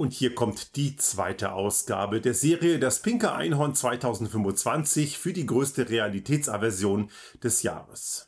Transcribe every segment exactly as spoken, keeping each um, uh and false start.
Und hier kommt die zweite Ausgabe der Serie Das pinke Einhorn zweitausendfünfundzwanzig für die größte Realitätsaversion des Jahres.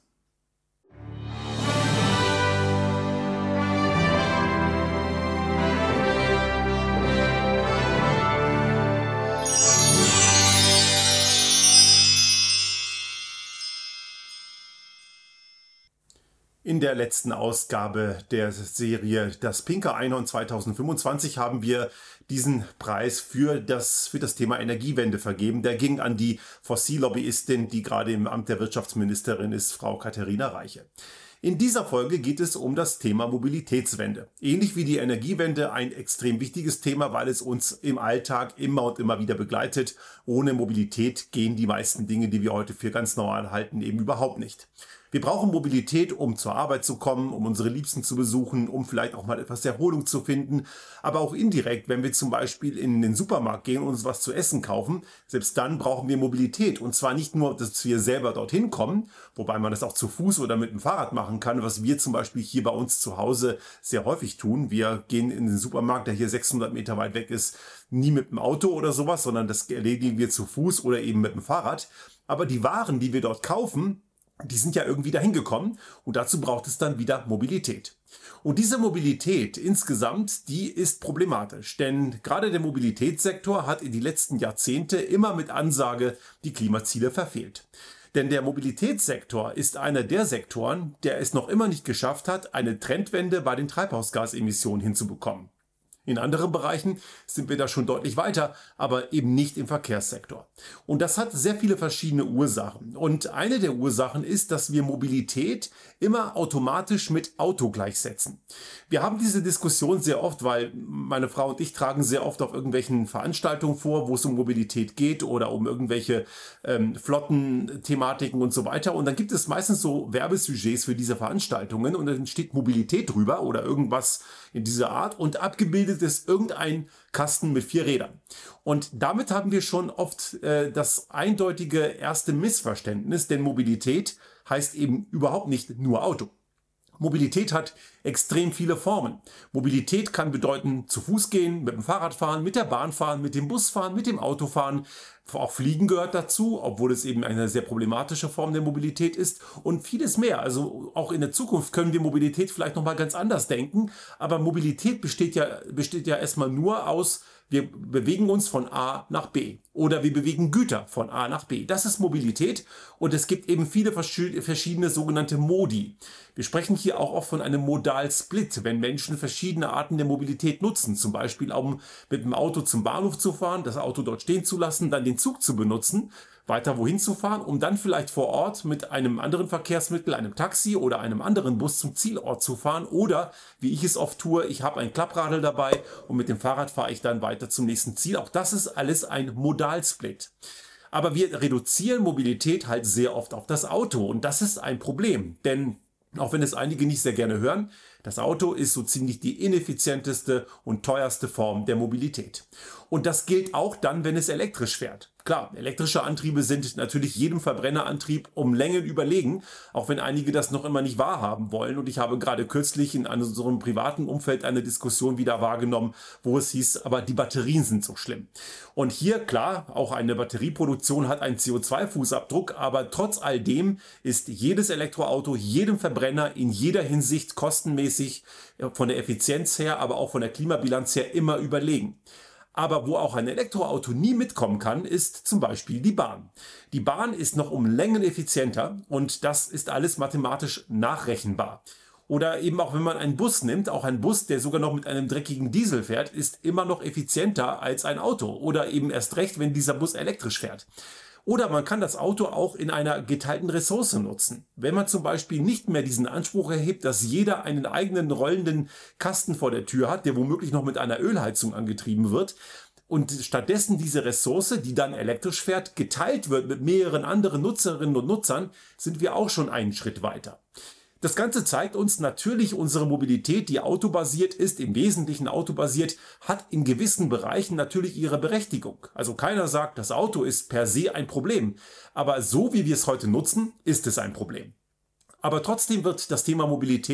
In der letzten Ausgabe der Serie Das pinke Einhorn zweitausendfünfundzwanzig haben wir diesen Preis für das, für das Thema Energiewende vergeben. Der ging an die Fossillobbyistin, die gerade im Amt der Wirtschaftsministerin ist, Frau Katharina Reiche. In dieser Folge geht es um das Thema Mobilitätswende. Ähnlich wie die Energiewende ein extrem wichtiges Thema, weil es uns im Alltag immer und immer wieder begleitet. Ohne Mobilität gehen die meisten Dinge, die wir heute für ganz normal halten, eben überhaupt nicht. Wir brauchen Mobilität, um zur Arbeit zu kommen, um unsere Liebsten zu besuchen, um vielleicht auch mal etwas Erholung zu finden. Aber auch indirekt, wenn wir zum Beispiel in den Supermarkt gehen und uns was zu essen kaufen, selbst dann brauchen wir Mobilität. Und zwar nicht nur, dass wir selber dorthin kommen, wobei man das auch zu Fuß oder mit dem Fahrrad machen kann, was wir zum Beispiel hier bei uns zu Hause sehr häufig tun. Wir gehen in den Supermarkt, der hier sechshundert Meter weit weg ist, nie mit dem Auto oder sowas, sondern das erledigen wir zu Fuß oder eben mit dem Fahrrad. Aber die Waren, die wir dort kaufen, die sind ja irgendwie dahin gekommen und dazu braucht es dann wieder Mobilität. Und diese Mobilität insgesamt, die ist problematisch, denn gerade der Mobilitätssektor hat in die letzten Jahrzehnte immer mit Ansage die Klimaziele verfehlt. Denn der Mobilitätssektor ist einer der Sektoren, der es noch immer nicht geschafft hat, eine Trendwende bei den Treibhausgasemissionen hinzubekommen. In anderen Bereichen sind wir da schon deutlich weiter, aber eben nicht im Verkehrssektor. Und das hat sehr viele verschiedene Ursachen. Und eine der Ursachen ist, dass wir Mobilität immer automatisch mit Auto gleichsetzen. Wir haben diese Diskussion sehr oft, weil meine Frau und ich tragen sehr oft auf irgendwelchen Veranstaltungen vor, wo es um Mobilität geht oder um irgendwelche ähm, Flottenthematiken und so weiter. Und dann gibt es meistens so Werbesujets für diese Veranstaltungen und dann steht Mobilität drüber oder irgendwas in dieser Art und abgebildet ist irgendein Kasten mit vier Rädern. Und damit haben wir schon oft äh, das eindeutige erste Missverständnis, denn Mobilität heißt eben überhaupt nicht nur Auto. Mobilität hat extrem viele Formen. Mobilität kann bedeuten, zu Fuß gehen, mit dem Fahrrad fahren, mit der Bahn fahren, mit dem Bus fahren, mit dem Auto fahren. Auch Fliegen gehört dazu, obwohl es eben eine sehr problematische Form der Mobilität ist und vieles mehr. Also auch in der Zukunft können wir Mobilität vielleicht nochmal ganz anders denken. Aber Mobilität besteht ja, besteht ja erstmal nur aus, wir bewegen uns von A nach B oder wir bewegen Güter von A nach B. Das ist Mobilität und es gibt eben viele verschiedene sogenannte Modi. Wir sprechen hier auch oft von einem Modal-Split, wenn Menschen verschiedene Arten der Mobilität nutzen. Zum Beispiel, um mit dem Auto zum Bahnhof zu fahren, das Auto dort stehen zu lassen, dann den Zug zu benutzen, weiter wohin zu fahren, um dann vielleicht vor Ort mit einem anderen Verkehrsmittel, einem Taxi oder einem anderen Bus zum Zielort zu fahren. Oder, wie ich es oft tue, ich habe ein Klappradl dabei und mit dem Fahrrad fahre ich dann weiter zum nächsten Ziel. Auch das ist alles ein Modalsplit. Aber wir reduzieren Mobilität halt sehr oft auf das Auto und das ist ein Problem, denn auch wenn es einige nicht sehr gerne hören, das Auto ist so ziemlich die ineffizienteste und teuerste Form der Mobilität. Und das gilt auch dann, wenn es elektrisch fährt. Klar, elektrische Antriebe sind natürlich jedem Verbrennerantrieb um Längen überlegen, auch wenn einige das noch immer nicht wahrhaben wollen. Und ich habe gerade kürzlich in unserem privaten Umfeld eine Diskussion wieder wahrgenommen, wo es hieß, aber die Batterien sind so schlimm. Und hier, klar, auch eine Batterieproduktion hat einen C O zwei Fußabdruck, aber trotz all dem ist jedes Elektroauto, jedem Verbrenner in jeder Hinsicht kostenmäßig von der Effizienz her, aber auch von der Klimabilanz her immer überlegen. Aber wo auch ein Elektroauto nie mitkommen kann, ist zum Beispiel die Bahn. Die Bahn ist noch um Längen effizienter und das ist alles mathematisch nachrechenbar. Oder eben auch wenn man einen Bus nimmt, auch ein Bus, der sogar noch mit einem dreckigen Diesel fährt, ist immer noch effizienter als ein Auto. Oder eben erst recht, wenn dieser Bus elektrisch fährt. Oder man kann das Auto auch in einer geteilten Ressource nutzen. Wenn man zum Beispiel nicht mehr diesen Anspruch erhebt, dass jeder einen eigenen rollenden Kasten vor der Tür hat, der womöglich noch mit einer Ölheizung angetrieben wird, und stattdessen diese Ressource, die dann elektrisch fährt, geteilt wird mit mehreren anderen Nutzerinnen und Nutzern, sind wir auch schon einen Schritt weiter. Das Ganze zeigt uns natürlich, unsere Mobilität, die autobasiert ist, im Wesentlichen autobasiert, hat in gewissen Bereichen natürlich ihre Berechtigung. Also keiner sagt, das Auto ist per se ein Problem. Aber so wie wir es heute nutzen, ist es ein Problem. Aber trotzdem wird das Thema Mobilität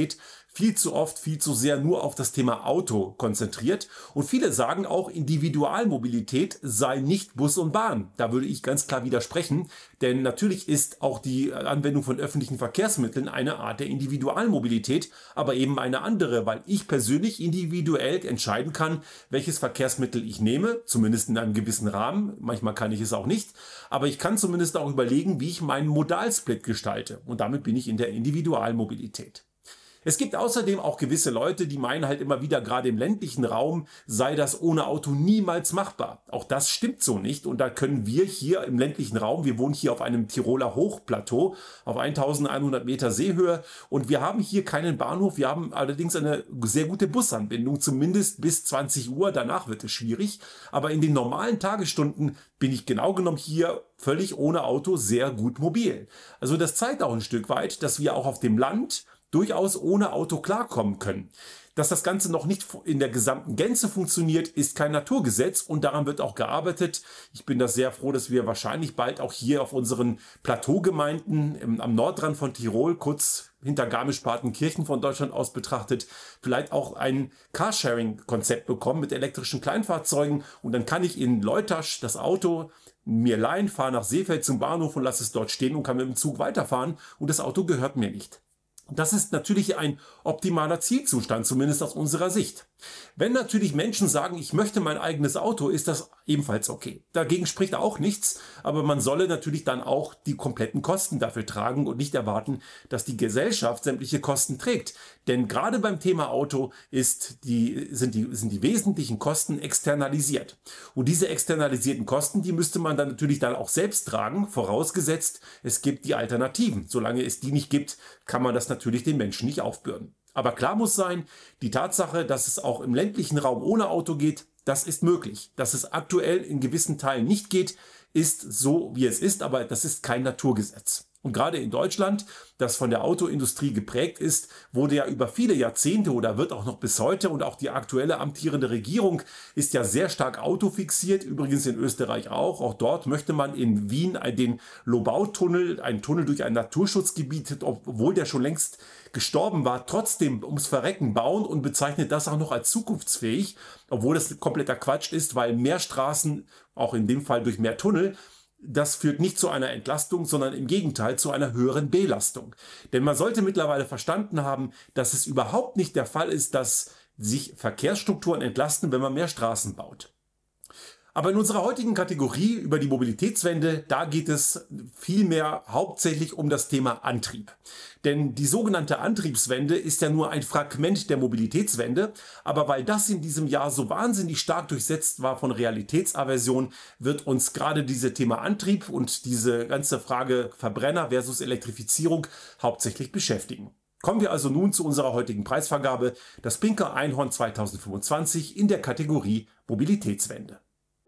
viel zu oft, viel zu sehr nur auf das Thema Auto konzentriert. Und viele sagen auch, Individualmobilität sei nicht Bus und Bahn. Da würde ich ganz klar widersprechen, denn natürlich ist auch die Anwendung von öffentlichen Verkehrsmitteln eine Art der Individualmobilität, aber eben eine andere, weil ich persönlich individuell entscheiden kann, welches Verkehrsmittel ich nehme, zumindest in einem gewissen Rahmen. Manchmal kann ich es auch nicht, aber ich kann zumindest auch überlegen, wie ich meinen Modalsplit gestalte. Und damit bin ich in der Individualmobilität. Es gibt außerdem auch gewisse Leute, die meinen halt immer wieder, gerade im ländlichen Raum sei das ohne Auto niemals machbar. Auch das stimmt so nicht und da können wir hier im ländlichen Raum, wir wohnen hier auf einem Tiroler Hochplateau auf eintausendeinhundert Meter Seehöhe und wir haben hier keinen Bahnhof, wir haben allerdings eine sehr gute Busanbindung, zumindest bis zwanzig Uhr, danach wird es schwierig, aber in den normalen Tagesstunden bin ich genau genommen hier völlig ohne Auto sehr gut mobil. Also das zeigt auch ein Stück weit, dass wir auch auf dem Land durchaus ohne Auto klarkommen können. Dass das Ganze noch nicht in der gesamten Gänze funktioniert, ist kein Naturgesetz und daran wird auch gearbeitet. Ich bin da sehr froh, dass wir wahrscheinlich bald auch hier auf unseren Plateaugemeinden im, am Nordrand von Tirol, kurz hinter Garmisch-Partenkirchen von Deutschland aus betrachtet, vielleicht auch ein Carsharing-Konzept bekommen mit elektrischen Kleinfahrzeugen und dann kann ich in Leutasch das Auto mir leihen, fahre nach Seefeld zum Bahnhof und lasse es dort stehen und kann mit dem Zug weiterfahren und das Auto gehört mir nicht. Das ist natürlich ein optimaler Zielzustand, zumindest aus unserer Sicht. Wenn natürlich Menschen sagen, ich möchte mein eigenes Auto, ist das ebenfalls okay. Dagegen spricht auch nichts, aber man solle natürlich dann auch die kompletten Kosten dafür tragen und nicht erwarten, dass die Gesellschaft sämtliche Kosten trägt. Denn gerade beim Thema Auto ist die, sind, die, sind die wesentlichen Kosten externalisiert. Und diese externalisierten Kosten, die müsste man dann natürlich dann auch selbst tragen, vorausgesetzt, es gibt die Alternativen. Solange es die nicht gibt, kann man das natürlich den Menschen nicht aufbürden. Aber klar muss sein, die Tatsache, dass es auch im ländlichen Raum ohne Auto geht, das ist möglich. Dass es aktuell in gewissen Teilen nicht geht, ist so, wie es ist, aber das ist kein Naturgesetz. Und gerade in Deutschland, das von der Autoindustrie geprägt ist, wurde ja über viele Jahrzehnte oder wird auch noch bis heute und auch die aktuelle amtierende Regierung ist ja sehr stark autofixiert, übrigens in Österreich auch. Auch dort möchte man in Wien den Lobau-Tunnel, einen Tunnel durch ein Naturschutzgebiet, obwohl der schon längst gestorben war, trotzdem ums Verrecken bauen und bezeichnet das auch noch als zukunftsfähig, obwohl das kompletter Quatsch ist, weil mehr Straßen, auch in dem Fall durch mehr Tunnel, das führt nicht zu einer Entlastung, sondern im Gegenteil zu einer höheren Belastung. Denn man sollte mittlerweile verstanden haben, dass es überhaupt nicht der Fall ist, dass sich Verkehrsstrukturen entlasten, wenn man mehr Straßen baut. Aber in unserer heutigen Kategorie über die Mobilitätswende, da geht es vielmehr hauptsächlich um das Thema Antrieb. Denn die sogenannte Antriebswende ist ja nur ein Fragment der Mobilitätswende, aber weil das in diesem Jahr so wahnsinnig stark durchsetzt war von Realitätsaversion, wird uns gerade dieses Thema Antrieb und diese ganze Frage Verbrenner versus Elektrifizierung hauptsächlich beschäftigen. Kommen wir also nun zu unserer heutigen Preisvergabe, das Pinker Einhorn zweitausendfünfundzwanzig in der Kategorie Mobilitätswende.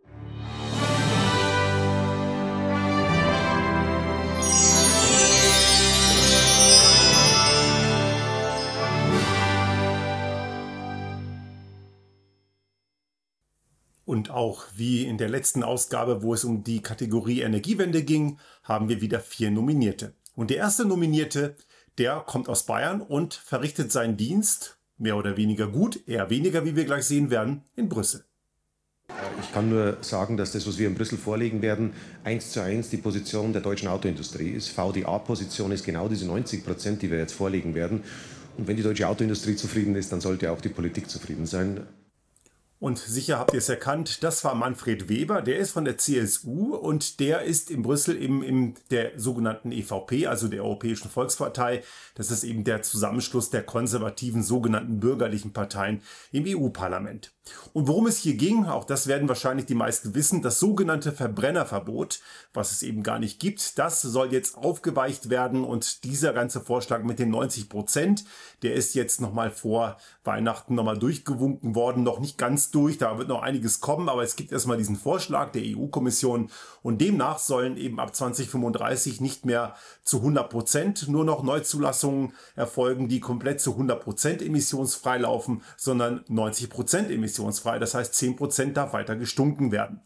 Und auch wie in der letzten Ausgabe, wo es um die Kategorie Energiewende ging, haben wir wieder vier Nominierte. Und der erste Nominierte, der kommt aus Bayern und verrichtet seinen Dienst, mehr oder weniger gut, eher weniger, wie wir gleich sehen werden, in Brüssel. Ich kann nur sagen, dass das, was wir in Brüssel vorlegen werden, eins zu eins die Position der deutschen Autoindustrie ist. V D A-Position ist genau diese neunzig Prozent, die wir jetzt vorlegen werden. Und wenn die deutsche Autoindustrie zufrieden ist, dann sollte auch die Politik zufrieden sein. Und sicher habt ihr es erkannt, das war Manfred Weber, der ist von der C S U und der ist in Brüssel im, im der sogenannten E V P, also der Europäischen Volkspartei. Das ist eben der Zusammenschluss der konservativen sogenannten bürgerlichen Parteien im E U-Parlament. Und worum es hier ging, auch das werden wahrscheinlich die meisten wissen, das sogenannte Verbrennerverbot, was es eben gar nicht gibt, das soll jetzt aufgeweicht werden und dieser ganze Vorschlag mit den neunzig Prozent, der ist jetzt nochmal vor Weihnachten nochmal durchgewunken worden, noch nicht ganz durch, da wird noch einiges kommen, aber es gibt erstmal diesen Vorschlag der E U-Kommission und demnach sollen eben ab zweitausendfünfunddreißig nicht mehr zu hundert Prozent nur noch Neuzulassungen erfolgen, die komplett zu hundert Prozent emissionsfrei laufen, sondern neunzig Prozent emissionsfrei, das heißt zehn Prozent darf weiter gestunken werden.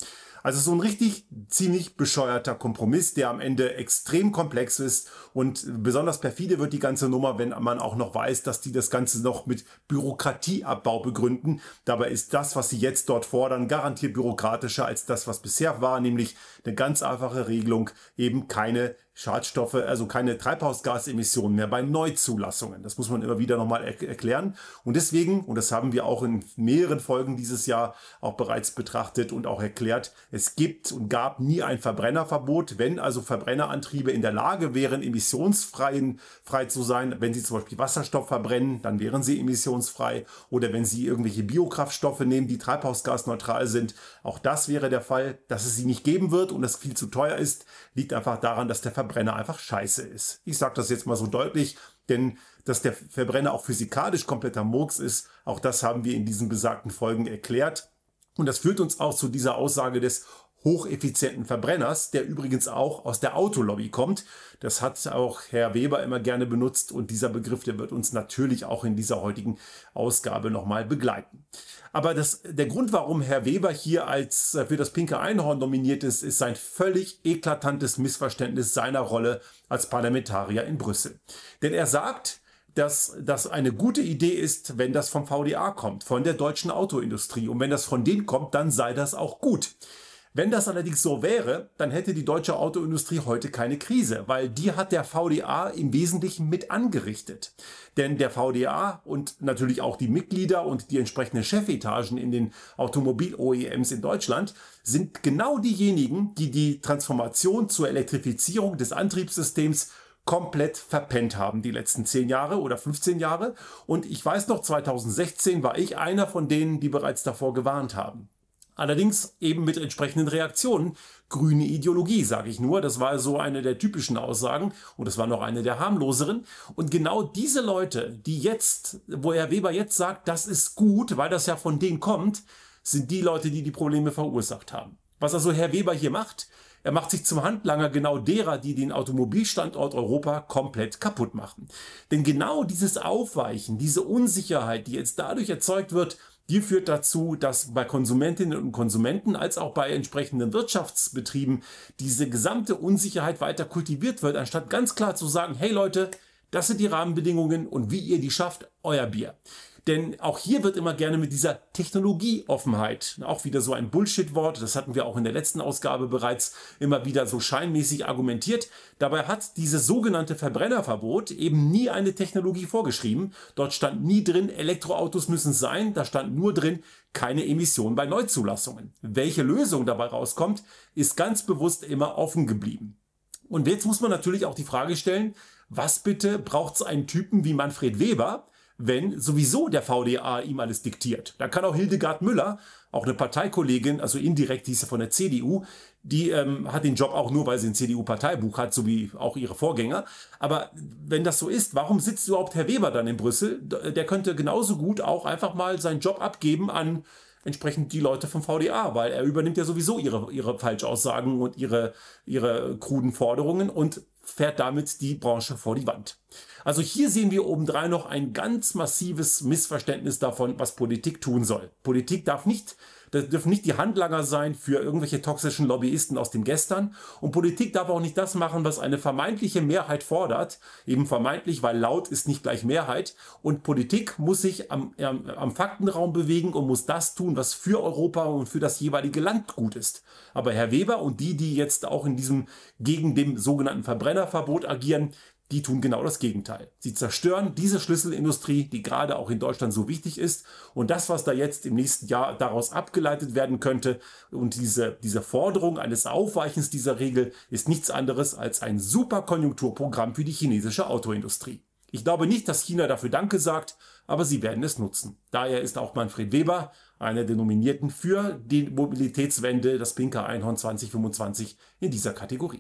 Also so ein richtig ziemlich bescheuerter Kompromiss, der am Ende extrem komplex ist, und besonders perfide wird die ganze Nummer, wenn man auch noch weiß, dass die das Ganze noch mit Bürokratieabbau begründen. Dabei ist das, was sie jetzt dort fordern, garantiert bürokratischer als das, was bisher war, nämlich eine ganz einfache Regelung, eben keine Schadstoffe, also keine Treibhausgasemissionen mehr bei Neuzulassungen. Das muss man immer wieder nochmal er- erklären. Und deswegen, und das haben wir auch in mehreren Folgen dieses Jahr auch bereits betrachtet und auch erklärt, es gibt und gab nie ein Verbrennerverbot. Wenn also Verbrennerantriebe in der Lage wären, emissionsfrei frei zu sein, wenn sie zum Beispiel Wasserstoff verbrennen, dann wären sie emissionsfrei. Oder wenn sie irgendwelche Biokraftstoffe nehmen, die treibhausgasneutral sind, auch das wäre der Fall. Dass es sie nicht geben wird und es viel zu teuer ist, liegt einfach daran, dass der Verbrenner einfach scheiße ist. Ich sage das jetzt mal so deutlich, denn dass der Verbrenner auch physikalisch kompletter Murks ist, auch das haben wir in diesen besagten Folgen erklärt. Und das führt uns auch zu dieser Aussage des hocheffizienten Verbrenners, der übrigens auch aus der Autolobby kommt. Das hat auch Herr Weber immer gerne benutzt, und dieser Begriff, der wird uns natürlich auch in dieser heutigen Ausgabe nochmal begleiten. Aber das, der Grund, warum Herr Weber hier als für das Pinke Einhorn nominiert ist, ist sein völlig eklatantes Missverständnis seiner Rolle als Parlamentarier in Brüssel. Denn er sagt, dass das eine gute Idee ist, wenn das vom V D A kommt, von der deutschen Autoindustrie. Und wenn das von denen kommt, dann sei das auch gut. Wenn das allerdings so wäre, dann hätte die deutsche Autoindustrie heute keine Krise, weil die hat der V D A im Wesentlichen mit angerichtet. Denn der V D A und natürlich auch die Mitglieder und die entsprechenden Chefetagen in den Automobil-O E Ms in Deutschland sind genau diejenigen, die die Transformation zur Elektrifizierung des Antriebssystems komplett verpennt haben die letzten zehn Jahre oder fünfzehn Jahre. Und ich weiß noch, zweitausendsechzehn war ich einer von denen, die bereits davor gewarnt haben. Allerdings eben mit entsprechenden Reaktionen. Grüne Ideologie, sage ich nur. Das war so eine der typischen Aussagen, und das war noch eine der harmloseren. Und genau diese Leute, die jetzt, wo Herr Weber jetzt sagt, das ist gut, weil das ja von denen kommt, sind die Leute, die die Probleme verursacht haben. Was also Herr Weber hier macht, er macht sich zum Handlanger genau derer, die den Automobilstandort Europa komplett kaputt machen. Denn genau dieses Aufweichen, diese Unsicherheit, die jetzt dadurch erzeugt wird, die führt dazu, dass bei Konsumentinnen und Konsumenten als auch bei entsprechenden Wirtschaftsbetrieben diese gesamte Unsicherheit weiter kultiviert wird, anstatt ganz klar zu sagen, hey Leute, das sind die Rahmenbedingungen und wie ihr die schafft, euer Bier. Denn auch hier wird immer gerne mit dieser Technologieoffenheit, auch wieder so ein Bullshit-Wort, das hatten wir auch in der letzten Ausgabe bereits immer wieder so scheinmäßig argumentiert. Dabei hat dieses sogenannte Verbrennerverbot eben nie eine Technologie vorgeschrieben. Dort stand nie drin, Elektroautos müssen sein, da stand nur drin, keine Emissionen bei Neuzulassungen. Welche Lösung dabei rauskommt, ist ganz bewusst immer offen geblieben. Und jetzt muss man natürlich auch die Frage stellen, was bitte braucht es einen Typen wie Manfred Weber, wenn sowieso der V D A ihm alles diktiert? Da kann auch Hildegard Müller, auch eine Parteikollegin, also indirekt hieß sie von der C D U, die ähm, hat den Job auch nur, weil sie ein C D U-Parteibuch hat, so wie auch ihre Vorgänger. Aber wenn das so ist, warum sitzt überhaupt Herr Weber dann in Brüssel? Der könnte genauso gut auch einfach mal seinen Job abgeben an entsprechend die Leute vom V D A, weil er übernimmt ja sowieso ihre, ihre Falschaussagen und ihre, ihre kruden Forderungen und fährt damit die Branche vor die Wand. Also hier sehen wir obendrein noch ein ganz massives Missverständnis davon, was Politik tun soll. Politik darf nicht, das dürfen nicht die Handlanger sein für irgendwelche toxischen Lobbyisten aus dem Gestern, und Politik darf auch nicht das machen, was eine vermeintliche Mehrheit fordert, eben vermeintlich, weil laut ist nicht gleich Mehrheit, und Politik muss sich am, am, am Faktenraum bewegen und muss das tun, was für Europa und für das jeweilige Land gut ist. Aber Herr Weber und die, die jetzt auch in diesem gegen dem sogenannten Verbrennerverbot agieren, die tun genau das Gegenteil. Sie zerstören diese Schlüsselindustrie, die gerade auch in Deutschland so wichtig ist. Und das, was da jetzt im nächsten Jahr daraus abgeleitet werden könnte, und diese, diese Forderung eines Aufweichens dieser Regel, ist nichts anderes als ein super Konjunkturprogramm für die chinesische Autoindustrie. Ich glaube nicht, dass China dafür Danke sagt, aber sie werden es nutzen. Daher ist auch Manfred Weber einer der Nominierten für die Mobilitätswende, das Pinke Einhorn zwanzig fünfundzwanzig, in dieser Kategorie.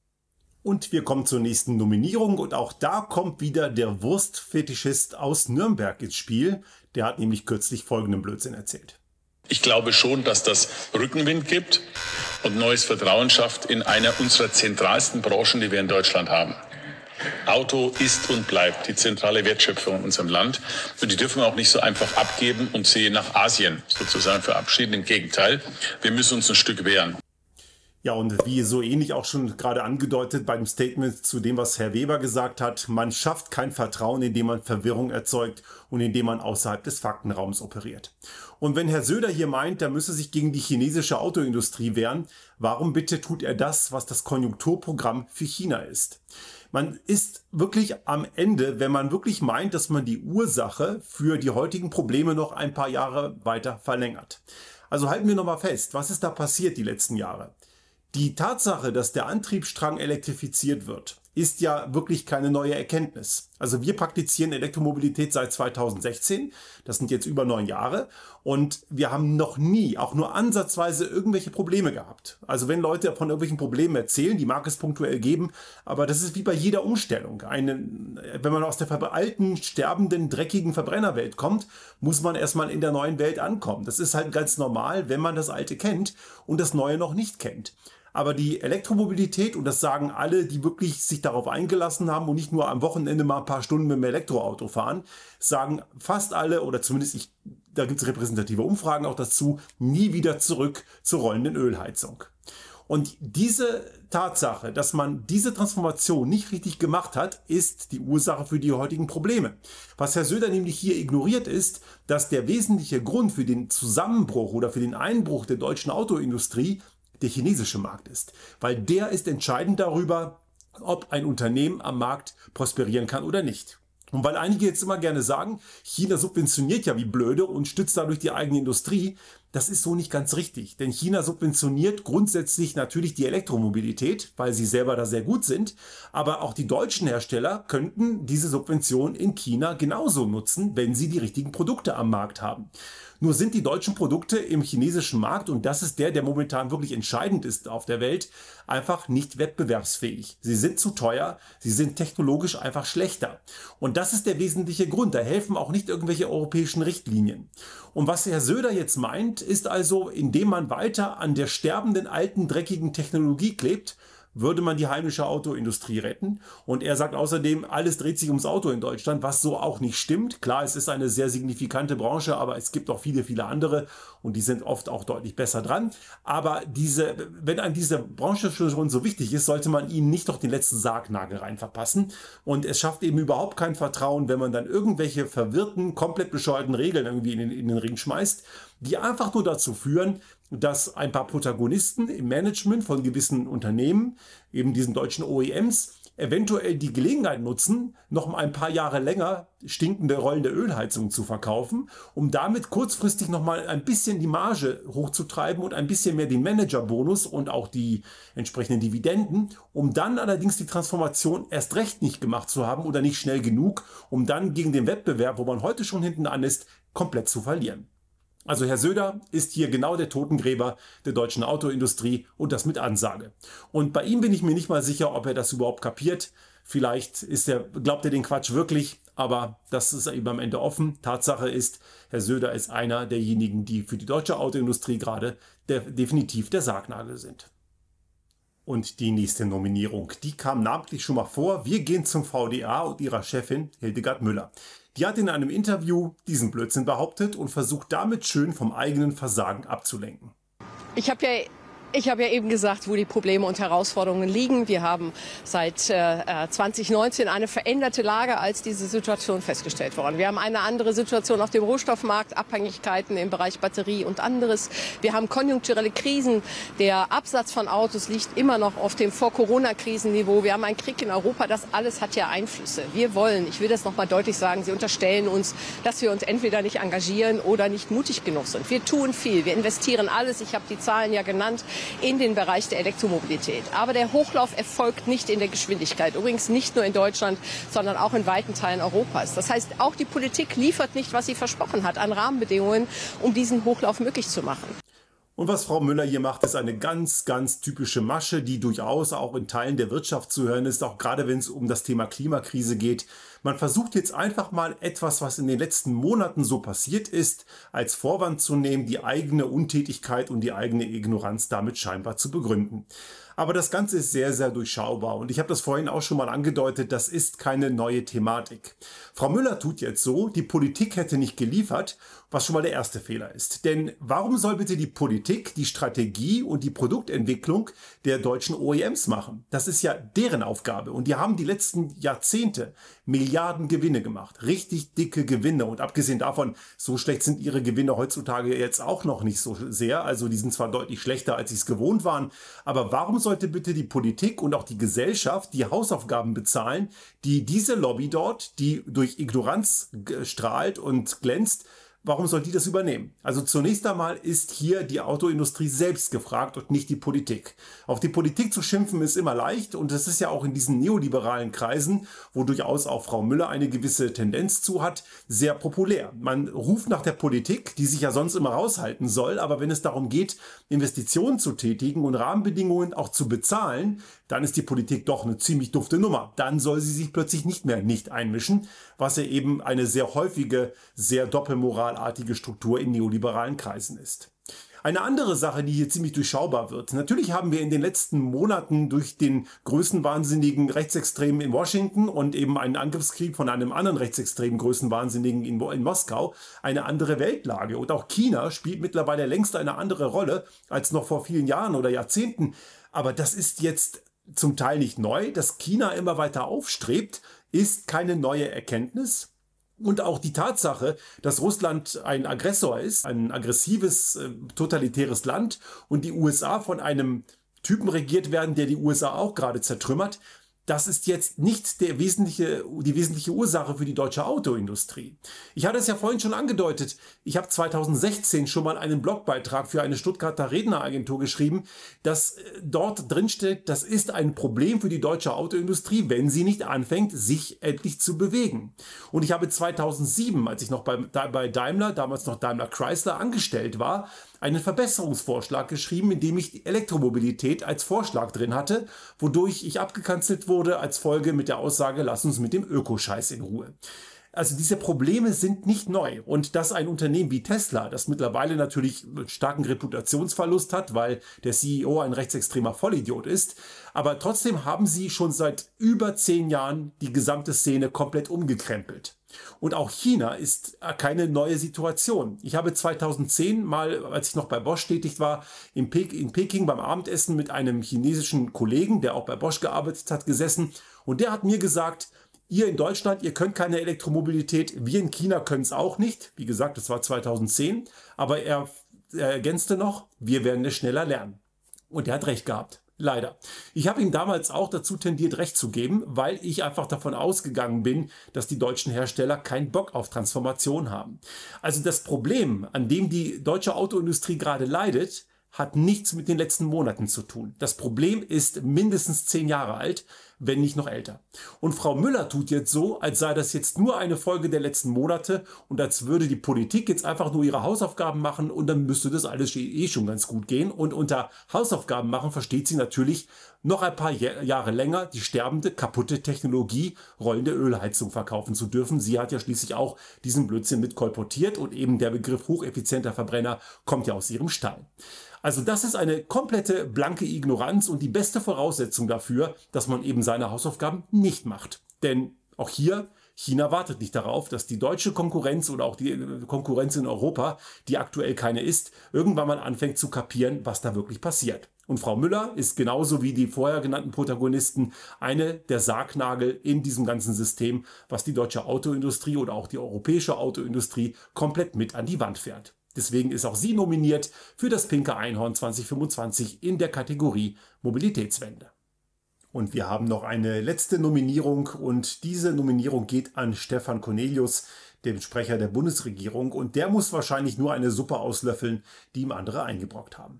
Und wir kommen zur nächsten Nominierung, und auch da kommt wieder der Wurstfetischist aus Nürnberg ins Spiel. Der hat nämlich kürzlich folgenden Blödsinn erzählt. Ich glaube schon, dass das Rückenwind gibt und neues Vertrauen schafft in einer unserer zentralsten Branchen, die wir in Deutschland haben. Auto ist und bleibt die zentrale Wertschöpfung in unserem Land. Und die dürfen wir auch nicht so einfach abgeben und sie nach Asien sozusagen verabschieden. Im Gegenteil, wir müssen uns ein Stück wehren. Ja, und wie so ähnlich auch schon gerade angedeutet bei dem Statement zu dem, was Herr Weber gesagt hat, man schafft kein Vertrauen, indem man Verwirrung erzeugt und indem man außerhalb des Faktenraums operiert. Und wenn Herr Söder hier meint, er müsse sich gegen die chinesische Autoindustrie wehren, warum bitte tut er das, was das Konjunkturprogramm für China ist? Man ist wirklich am Ende, wenn man wirklich meint, dass man die Ursache für die heutigen Probleme noch ein paar Jahre weiter verlängert. Also halten wir nochmal fest, was ist da passiert die letzten Jahre? Die Tatsache, dass der Antriebsstrang elektrifiziert wird, ist ja wirklich keine neue Erkenntnis. Also wir praktizieren Elektromobilität seit zweitausendsechzehn, das sind jetzt über neun Jahre und wir haben noch nie, auch nur ansatzweise irgendwelche Probleme gehabt. Also wenn Leute von irgendwelchen Problemen erzählen, die mag es punktuell geben, aber das ist wie bei jeder Umstellung. Eine, wenn man aus der alten, sterbenden, dreckigen Verbrennerwelt kommt, muss man erstmal in der neuen Welt ankommen. Das ist halt ganz normal, wenn man das Alte kennt und das Neue noch nicht kennt. Aber die Elektromobilität, und das sagen alle, die wirklich sich darauf eingelassen haben und nicht nur am Wochenende mal ein paar Stunden mit dem Elektroauto fahren, sagen fast alle, oder zumindest ich, da gibt es repräsentative Umfragen auch dazu, nie wieder zurück zur rollenden Ölheizung. Und diese Tatsache, dass man diese Transformation nicht richtig gemacht hat, ist die Ursache für die heutigen Probleme. Was Herr Söder nämlich hier ignoriert ist, dass der wesentliche Grund für den Zusammenbruch oder für den Einbruch der deutschen Autoindustrie der chinesische Markt ist, weil der ist entscheidend darüber, ob ein Unternehmen am Markt prosperieren kann oder nicht. Und weil einige jetzt immer gerne sagen, China subventioniert ja wie blöde und stützt dadurch die eigene Industrie, das ist so nicht ganz richtig, denn China subventioniert grundsätzlich natürlich die Elektromobilität, weil sie selber da sehr gut sind, aber auch die deutschen Hersteller könnten diese Subvention in China genauso nutzen, wenn sie die richtigen Produkte am Markt haben. Nur sind die deutschen Produkte im chinesischen Markt, und das ist der, der momentan wirklich entscheidend ist auf der Welt, einfach nicht wettbewerbsfähig. Sie sind zu teuer, sie sind technologisch einfach schlechter. Und das ist der wesentliche Grund. Da helfen auch nicht irgendwelche europäischen Richtlinien. Und was Herr Söder jetzt meint, ist also, indem man weiter an der sterbenden, alten, dreckigen Technologie klebt, würde man die heimische Autoindustrie retten. Und er sagt außerdem, alles dreht sich ums Auto in Deutschland, was so auch nicht stimmt. Klar, es ist eine sehr signifikante Branche, aber es gibt auch viele, viele andere und die sind oft auch deutlich besser dran. Aber diese, wenn an diese Branche schon so wichtig ist, sollte man ihnen nicht doch den letzten Sargnagel rein verpassen. Und es schafft eben überhaupt kein Vertrauen, wenn man dann irgendwelche verwirrten, komplett bescheuerten Regeln irgendwie in den, in den Ring schmeißt, die einfach nur dazu führen, dass ein paar Protagonisten im Management von gewissen Unternehmen, eben diesen deutschen O E Ms, eventuell die Gelegenheit nutzen, noch ein paar Jahre länger stinkende rollende Ölheizungen zu verkaufen, um damit kurzfristig noch mal ein bisschen die Marge hochzutreiben und ein bisschen mehr den Managerbonus und auch die entsprechenden Dividenden, um dann allerdings die Transformation erst recht nicht gemacht zu haben oder nicht schnell genug, um dann gegen den Wettbewerb, wo man heute schon hinten an ist, komplett zu verlieren. Also Herr Söder ist hier genau der Totengräber der deutschen Autoindustrie und das mit Ansage. Und bei ihm bin ich mir nicht mal sicher, ob er das überhaupt kapiert. Vielleicht ist er, glaubt er den Quatsch wirklich, aber das ist eben am Ende offen. Tatsache ist, Herr Söder ist einer derjenigen, die für die deutsche Autoindustrie gerade der, definitiv der Sargnagel sind. Und die nächste Nominierung, die kam namentlich schon mal vor. Wir gehen zum V D A und ihrer Chefin Hildegard Müller. Die hat in einem Interview diesen Blödsinn behauptet und versucht damit schön vom eigenen Versagen abzulenken. Ich habe ja Ich habe ja eben gesagt, wo die Probleme und Herausforderungen liegen. Wir haben seit äh, zwanzig neunzehn eine veränderte Lage als diese Situation festgestellt worden. Wir haben eine andere Situation auf dem Rohstoffmarkt, Abhängigkeiten im Bereich Batterie und anderes. Wir haben konjunkturelle Krisen. Der Absatz von Autos liegt immer noch auf dem Vor-Corona-Krisenniveau. Wir haben einen Krieg in Europa. Das alles hat ja Einflüsse. Wir wollen, ich will das noch mal deutlich sagen, Sie unterstellen uns, dass wir uns entweder nicht engagieren oder nicht mutig genug sind. Wir tun viel. Wir investieren alles. Ich habe die Zahlen ja genannt, in den Bereich der Elektromobilität. Aber der Hochlauf erfolgt nicht in der Geschwindigkeit. Übrigens nicht nur in Deutschland, sondern auch in weiten Teilen Europas. Das heißt, auch die Politik liefert nicht, was sie versprochen hat an Rahmenbedingungen, um diesen Hochlauf möglich zu machen. Und was Frau Müller hier macht, ist eine ganz, ganz typische Masche, die durchaus auch in Teilen der Wirtschaft zu hören ist, auch gerade wenn es um das Thema Klimakrise geht. Man versucht jetzt einfach mal etwas, was in den letzten Monaten so passiert ist, als Vorwand zu nehmen, die eigene Untätigkeit und die eigene Ignoranz damit scheinbar zu begründen. Aber das Ganze ist sehr, sehr durchschaubar und ich habe das vorhin auch schon mal angedeutet, das ist keine neue Thematik. Frau Müller tut jetzt so, die Politik hätte nicht geliefert, was schon mal der erste Fehler ist. Denn warum soll bitte die Politik die Strategie und die Produktentwicklung der deutschen O E Ms machen? Das ist ja deren Aufgabe und die haben die letzten Jahrzehnte Milliarden Gewinne gemacht. Richtig dicke Gewinne und abgesehen davon, so schlecht sind ihre Gewinne heutzutage jetzt auch noch nicht so sehr. Also die sind zwar deutlich schlechter, als sie es gewohnt waren, aber warum sollte bitte die Politik und auch die Gesellschaft die Hausaufgaben bezahlen, die diese Lobby dort, die durch Ignoranz strahlt und glänzt, warum soll die das übernehmen? Also zunächst einmal ist hier die Autoindustrie selbst gefragt und nicht die Politik. Auf die Politik zu schimpfen ist immer leicht und das ist ja auch in diesen neoliberalen Kreisen, wo durchaus auch Frau Müller eine gewisse Tendenz zu hat, sehr populär. Man ruft nach der Politik, die sich ja sonst immer raushalten soll, aber wenn es darum geht, Investitionen zu tätigen und Rahmenbedingungen auch zu bezahlen, dann ist die Politik doch eine ziemlich dufte Nummer. Dann soll sie sich plötzlich nicht mehr nicht einmischen, was ja eben eine sehr häufige, sehr doppelmoralartige Struktur in neoliberalen Kreisen ist. Eine andere Sache, die hier ziemlich durchschaubar wird. Natürlich haben wir in den letzten Monaten durch den größenwahnsinnigen Rechtsextremen in Washington und eben einen Angriffskrieg von einem anderen rechtsextremen Größenwahnsinnigen in, in Moskau eine andere Weltlage. Und auch China spielt mittlerweile längst eine andere Rolle als noch vor vielen Jahren oder Jahrzehnten. Aber das ist jetzt zum Teil nicht neu. Dass China immer weiter aufstrebt, ist keine neue Erkenntnis. Und auch die Tatsache, dass Russland ein Aggressor ist, ein aggressives, äh, totalitäres Land und die U S A von einem Typen regiert werden, der die U S A auch gerade zertrümmert, das ist jetzt nicht der wesentliche, die wesentliche Ursache für die deutsche Autoindustrie. Ich hatte es ja vorhin schon angedeutet. Ich habe zweitausendsechzehn schon mal einen Blogbeitrag für eine Stuttgarter Redneragentur geschrieben, dass dort drinsteht, das ist ein Problem für die deutsche Autoindustrie, wenn sie nicht anfängt, sich endlich zu bewegen. Und ich habe zweitausendsieben, als ich noch bei, bei Daimler, damals noch Daimler Chrysler, angestellt war, einen Verbesserungsvorschlag geschrieben, in dem ich die Elektromobilität als Vorschlag drin hatte, wodurch ich abgekanzelt wurde als Folge mit der Aussage, lass uns mit dem Ökoscheiß in Ruhe. Also diese Probleme sind nicht neu und dass ein Unternehmen wie Tesla, das mittlerweile natürlich einen starken Reputationsverlust hat, weil der C E O ein rechtsextremer Vollidiot ist, aber trotzdem haben sie schon seit über zehn Jahren die gesamte Szene komplett umgekrempelt. Und auch China ist keine neue Situation. Ich habe zweitausendzehn mal, als ich noch bei Bosch tätig war, in Peking beim Abendessen mit einem chinesischen Kollegen, der auch bei Bosch gearbeitet hat, gesessen. Und der hat mir gesagt, ihr in Deutschland, ihr könnt keine Elektromobilität, wir in China können es auch nicht. Wie gesagt, das war zweitausendzehn. Aber er, er ergänzte noch, wir werden es schneller lernen. Und er hat recht gehabt. Leider. Ich habe ihm damals auch dazu tendiert, recht zu geben, weil ich einfach davon ausgegangen bin, dass die deutschen Hersteller keinen Bock auf Transformation haben. Also das Problem, an dem die deutsche Autoindustrie gerade leidet, hat nichts mit den letzten Monaten zu tun. Das Problem ist mindestens zehn Jahre alt, wenn nicht noch älter. Und Frau Müller tut jetzt so, als sei das jetzt nur eine Folge der letzten Monate und als würde die Politik jetzt einfach nur ihre Hausaufgaben machen und dann müsste das alles eh schon ganz gut gehen. Und unter Hausaufgaben machen versteht sie natürlich noch ein paar Jahre länger die sterbende, kaputte Technologie, rollende Ölheizung verkaufen zu dürfen. Sie hat ja schließlich auch diesen Blödsinn mit kolportiert und eben der Begriff hocheffizienter Verbrenner kommt ja aus ihrem Stall. Also das ist eine komplette blanke Ignoranz und die beste Voraussetzung dafür, dass man eben seine Hausaufgaben nicht macht. Denn auch hier, China wartet nicht darauf, dass die deutsche Konkurrenz oder auch die Konkurrenz in Europa, die aktuell keine ist, irgendwann mal anfängt zu kapieren, was da wirklich passiert. Und Frau Müller ist genauso wie die vorher genannten Protagonisten eine der Sargnagel in diesem ganzen System, was die deutsche Autoindustrie oder auch die europäische Autoindustrie komplett mit an die Wand fährt. Deswegen ist auch sie nominiert für das Pinke Einhorn zwanzig fünfundzwanzig in der Kategorie Mobilitätswende. Und wir haben noch eine letzte Nominierung und diese Nominierung geht an Stefan Cornelius, dem Sprecher der Bundesregierung. Und der muss wahrscheinlich nur eine Suppe auslöffeln, die ihm andere eingebrockt haben.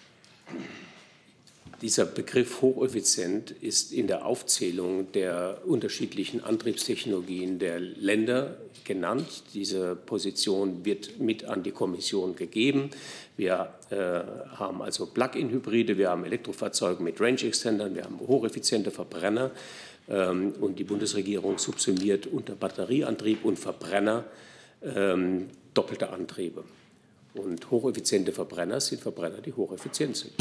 Dieser Begriff hocheffizient ist in der Aufzählung der unterschiedlichen Antriebstechnologien der Länder genannt. Diese Position wird mit an die Kommission gegeben. Wir äh, haben also Plug-in-Hybride, wir haben Elektrofahrzeuge mit Range-Extendern, wir haben hocheffiziente Verbrenner. Ähm, und die Bundesregierung subsumiert unter Batterieantrieb und Verbrenner ähm, doppelte Antriebe. Und hocheffiziente Verbrenner sind Verbrenner, die hocheffizient sind.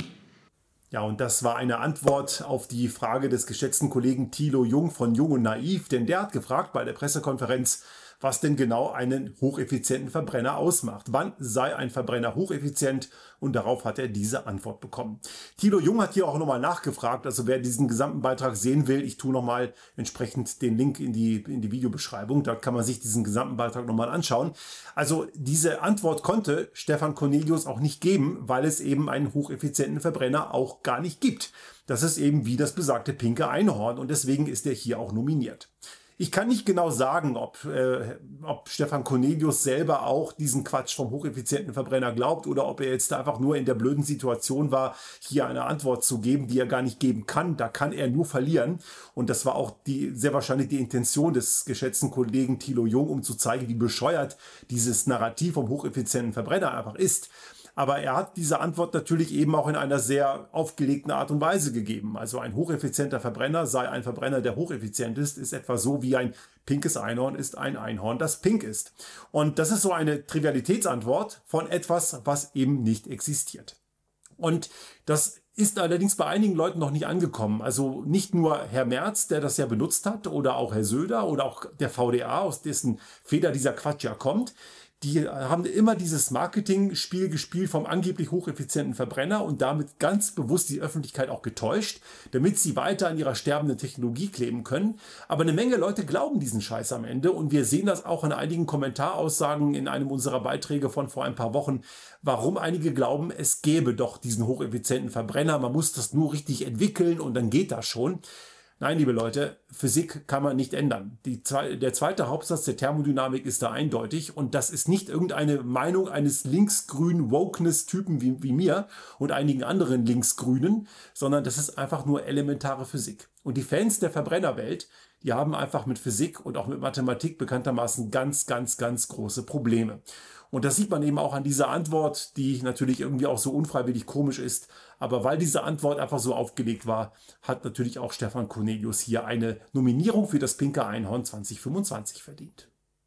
Ja, und das war eine Antwort auf die Frage des geschätzten Kollegen Thilo Jung von Jung und Naiv, denn der hat gefragt bei der Pressekonferenz, was denn genau einen hocheffizienten Verbrenner ausmacht. Wann sei ein Verbrenner hocheffizient? Und darauf hat er diese Antwort bekommen. Thilo Jung hat hier auch nochmal nachgefragt, also wer diesen gesamten Beitrag sehen will, ich tue nochmal entsprechend den Link in die, in die Videobeschreibung, da kann man sich diesen gesamten Beitrag nochmal anschauen. Also diese Antwort konnte Stefan Cornelius auch nicht geben, weil es eben einen hocheffizienten Verbrenner auch gar nicht gibt. Das ist eben wie das besagte pinke Einhorn und deswegen ist er hier auch nominiert. Ich kann nicht genau sagen, ob, äh, ob Stefan Cornelius selber auch diesen Quatsch vom hocheffizienten Verbrenner glaubt oder ob er jetzt einfach nur in der blöden Situation war, hier eine Antwort zu geben, die er gar nicht geben kann. Da kann er nur verlieren. Und das war auch die, sehr wahrscheinlich die Intention des geschätzten Kollegen Thilo Jung, um zu zeigen, wie bescheuert dieses Narrativ vom hocheffizienten Verbrenner einfach ist. Aber er hat diese Antwort natürlich eben auch in einer sehr aufgelegten Art und Weise gegeben. Also ein hocheffizienter Verbrenner sei ein Verbrenner, der hocheffizient ist, ist etwa so wie ein pinkes Einhorn ist ein Einhorn, das pink ist. Und das ist so eine Trivialitätsantwort von etwas, was eben nicht existiert. Und das ist allerdings bei einigen Leuten noch nicht angekommen. Also nicht nur Herr Merz, der das ja benutzt hat, oder auch Herr Söder oder auch der V D A, aus dessen Feder dieser Quatsch ja kommt. Die haben immer dieses Marketing-Spiel gespielt vom angeblich hocheffizienten Verbrenner und damit ganz bewusst die Öffentlichkeit auch getäuscht, damit sie weiter an ihrer sterbenden Technologie kleben können. Aber eine Menge Leute glauben diesen Scheiß am Ende und wir sehen das auch in einigen Kommentaraussagen in einem unserer Beiträge von vor ein paar Wochen, warum einige glauben, es gäbe doch diesen hocheffizienten Verbrenner, man muss das nur richtig entwickeln und dann geht das schon. Nein, liebe Leute, Physik kann man nicht ändern. Die, der zweite Hauptsatz der Thermodynamik ist da eindeutig und das ist nicht irgendeine Meinung eines linksgrünen Wokeness-Typen wie, wie mir und einigen anderen Linksgrünen, sondern das ist einfach nur elementare Physik. Und die Fans der Verbrennerwelt, die haben einfach mit Physik und auch mit Mathematik bekanntermaßen ganz, ganz, ganz große Probleme. Und das sieht man eben auch an dieser Antwort, die natürlich irgendwie auch so unfreiwillig komisch ist. Aber weil diese Antwort einfach so aufgelegt war, hat natürlich auch Stefan Cornelius hier eine Nominierung für das pinke Einhorn zwanzig fünfundzwanzig verdient.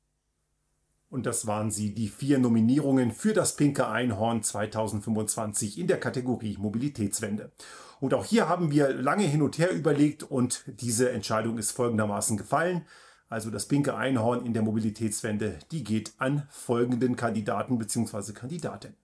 Und das waren sie, die vier Nominierungen für das pinke Einhorn zwanzig fünfundzwanzig in der Kategorie Mobilitätswende. Und auch hier haben wir lange hin und her überlegt und diese Entscheidung ist folgendermaßen gefallen. Also das pinke Einhorn in der Mobilitätswende, die geht an folgenden Kandidaten bzw. Kandidatin.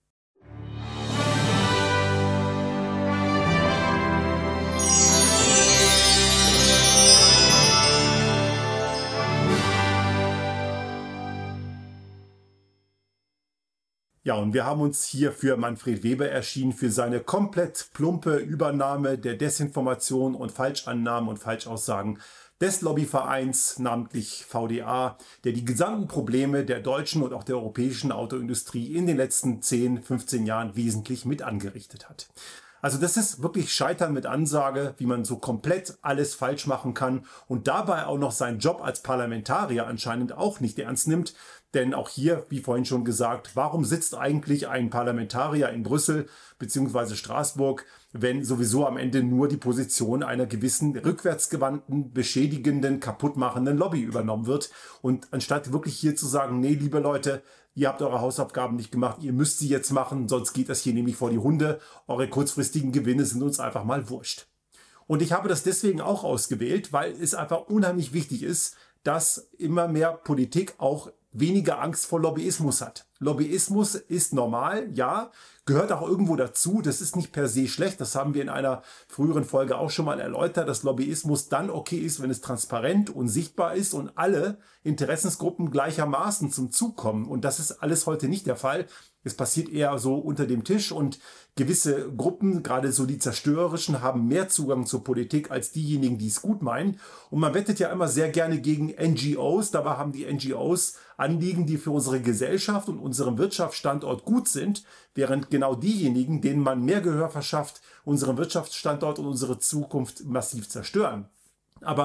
Ja, und wir haben uns hier für Manfred Weber erschienen, für seine komplett plumpe Übernahme der Desinformation und Falschannahmen und Falschaussagen des Lobbyvereins, namentlich V D A, der die gesamten Probleme der deutschen und auch der europäischen Autoindustrie in den letzten zehn, fünfzehn Jahren wesentlich mit angerichtet hat. Also das ist wirklich Scheitern mit Ansage, wie man so komplett alles falsch machen kann und dabei auch noch seinen Job als Parlamentarier anscheinend auch nicht ernst nimmt. Denn auch hier, wie vorhin schon gesagt, warum sitzt eigentlich ein Parlamentarier in Brüssel bzw. Straßburg, wenn sowieso am Ende nur die Position einer gewissen rückwärtsgewandten, beschädigenden, kaputtmachenden Lobby übernommen wird. Und anstatt wirklich hier zu sagen, nee, liebe Leute, ihr habt eure Hausaufgaben nicht gemacht, ihr müsst sie jetzt machen, sonst geht das hier nämlich vor die Hunde. Eure kurzfristigen Gewinne sind uns einfach mal wurscht. Und ich habe das deswegen auch ausgewählt, weil es einfach unheimlich wichtig ist, dass immer mehr Politik auch weniger Angst vor Lobbyismus hat. Lobbyismus ist normal, ja, gehört auch irgendwo dazu. Das ist nicht per se schlecht. Das haben wir in einer früheren Folge auch schon mal erläutert, dass Lobbyismus dann okay ist, wenn es transparent und sichtbar ist und alle Interessensgruppen gleichermaßen zum Zug kommen. Und das ist alles heute nicht der Fall. Es passiert eher so unter dem Tisch und gewisse Gruppen, gerade so die zerstörerischen, haben mehr Zugang zur Politik als diejenigen, die es gut meinen. Und man wettet ja immer sehr gerne gegen N G Os. Dabei haben die N G Os Anliegen, die für unsere Gesellschaft und unseren Wirtschaftsstandort gut sind, während genau diejenigen, denen man mehr Gehör verschafft, unseren Wirtschaftsstandort und unsere Zukunft massiv zerstören. Aber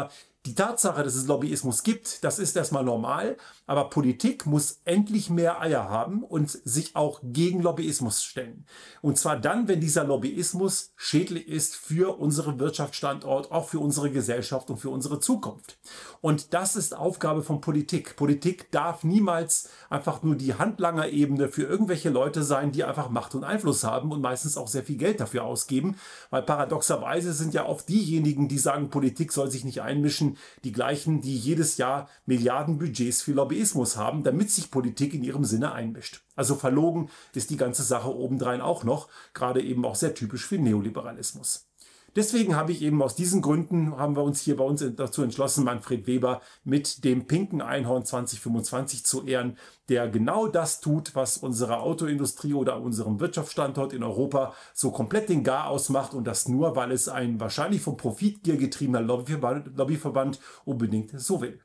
Die Tatsache, dass es Lobbyismus gibt, das ist erstmal normal, aber Politik muss endlich mehr Eier haben und sich auch gegen Lobbyismus stellen. Und zwar dann, wenn dieser Lobbyismus schädlich ist für unseren Wirtschaftsstandort, auch für unsere Gesellschaft und für unsere Zukunft. Und das ist Aufgabe von Politik. Politik darf niemals einfach nur die Handlangerebene für irgendwelche Leute sein, die einfach Macht und Einfluss haben und meistens auch sehr viel Geld dafür ausgeben, weil paradoxerweise sind ja oft diejenigen, die sagen, Politik soll sich nicht einmischen, die gleichen, die jedes Jahr Milliardenbudgets für Lobbyismus haben, damit sich Politik in ihrem Sinne einmischt. Also verlogen ist die ganze Sache obendrein auch noch, gerade eben auch sehr typisch für Neoliberalismus. Deswegen habe ich eben aus diesen Gründen, haben wir uns hier bei uns dazu entschlossen, Manfred Weber mit dem pinken Einhorn zwanzig fünfundzwanzig zu ehren, der genau das tut, was unsere Autoindustrie oder unserem Wirtschaftsstandort in Europa so komplett den Garaus macht, und das nur, weil es ein wahrscheinlich vom Profitgier getriebener Lobbyverband, Lobbyverband unbedingt so will.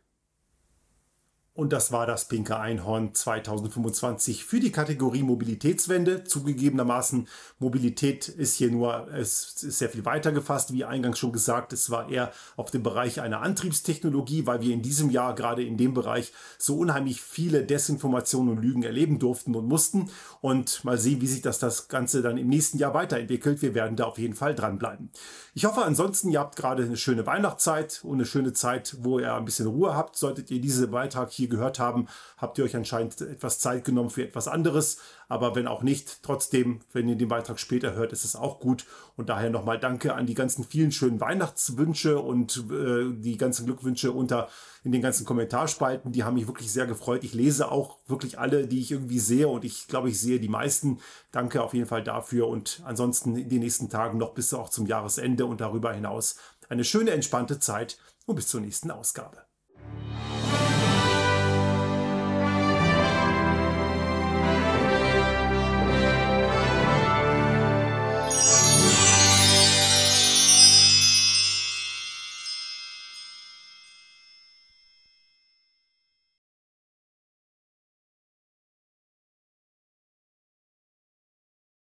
Und das war das pinke Einhorn zwanzig fünfundzwanzig für die Kategorie Mobilitätswende. Zugegebenermaßen, Mobilität ist hier nur, es ist sehr viel weiter gefasst, wie eingangs schon gesagt. Es war eher auf dem Bereich einer Antriebstechnologie, weil wir in diesem Jahr gerade in dem Bereich so unheimlich viele Desinformationen und Lügen erleben durften und mussten. Und mal sehen, wie sich das, das Ganze dann im nächsten Jahr weiterentwickelt. Wir werden da auf jeden Fall dranbleiben. Ich hoffe ansonsten, ihr habt gerade eine schöne Weihnachtszeit und eine schöne Zeit, wo ihr ein bisschen Ruhe habt. Solltet ihr diesen Beitrag hier gehört haben, habt ihr euch anscheinend etwas Zeit genommen für etwas anderes. Aber wenn auch nicht, trotzdem, wenn ihr den Beitrag später hört, ist es auch gut. Und daher nochmal Danke an die ganzen vielen schönen Weihnachtswünsche und äh, die ganzen Glückwünsche unter in den ganzen Kommentarspalten. Die haben mich wirklich sehr gefreut. Ich lese auch wirklich alle, die ich irgendwie sehe, und ich glaube, ich sehe die meisten. Danke auf jeden Fall dafür, und ansonsten in den nächsten Tagen noch bis auch zum Jahresende und darüber hinaus eine schöne, entspannte Zeit und bis zur nächsten Ausgabe.